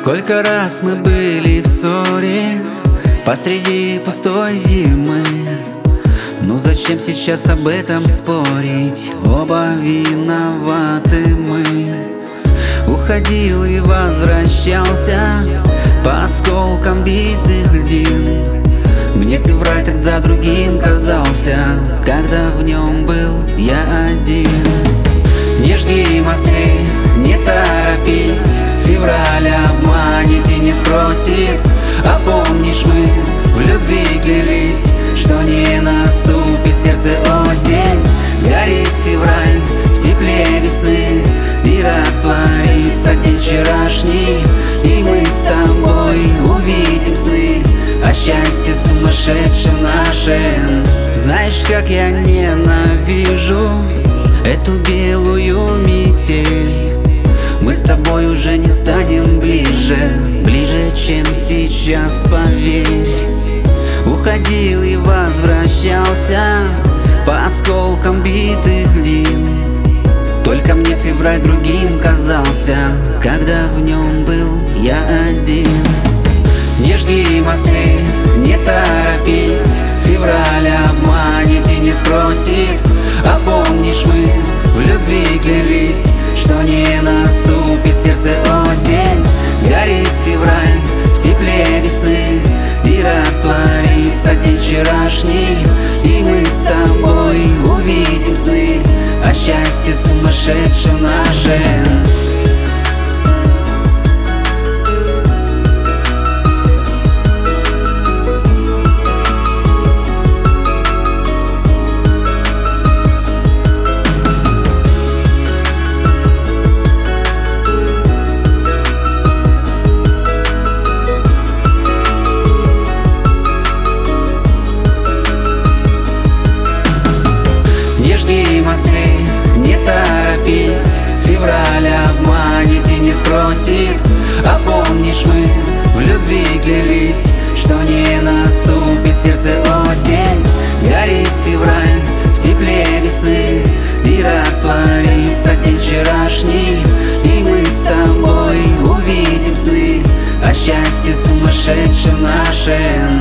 Сколько раз мы были в ссоре посреди пустой зимы. Ну зачем сейчас об этом спорить? Оба виноваты мы. Уходил и возвращался по осколкам битых льдин. Мне февраль тогда другим казался, когда в нем был я один. Не жги мосты, не торопись, февраль обманет и не спросит. А помнишь, мы в любви клялись, что не наступит сердце осень. Сгорит февраль в тепле весны и растворится день вчерашний. И мы с тобой увидим сны о счастье сумасшедшем нашем. Знаешь, как я ненавижу эту белую метель. Мы с тобой уже не станем ближе, ближе, чем сейчас, поверь. Уходил и возвращался по осколкам битых льдин. Только мне февраль другим казался, когда в нем был я один. Не жги мосты, не торопись, февраль обманет и не спросит. А помнишь, мы в любви клялись, что не наступит сердце осень. Сгорит февраль в тепле весны и растворится день вчерашний. И мы с тобой увидим сны о счастье сумасшедшем нашем. Не жги мосты, не торопись, февраль обманет и не спросит. А помнишь, мы в любви клялись, что не наступит сердце осень. Сгорит февраль в тепле весны и растворится день вчерашний. И мы с тобой увидим сны о счастье сумасшедшем нашем.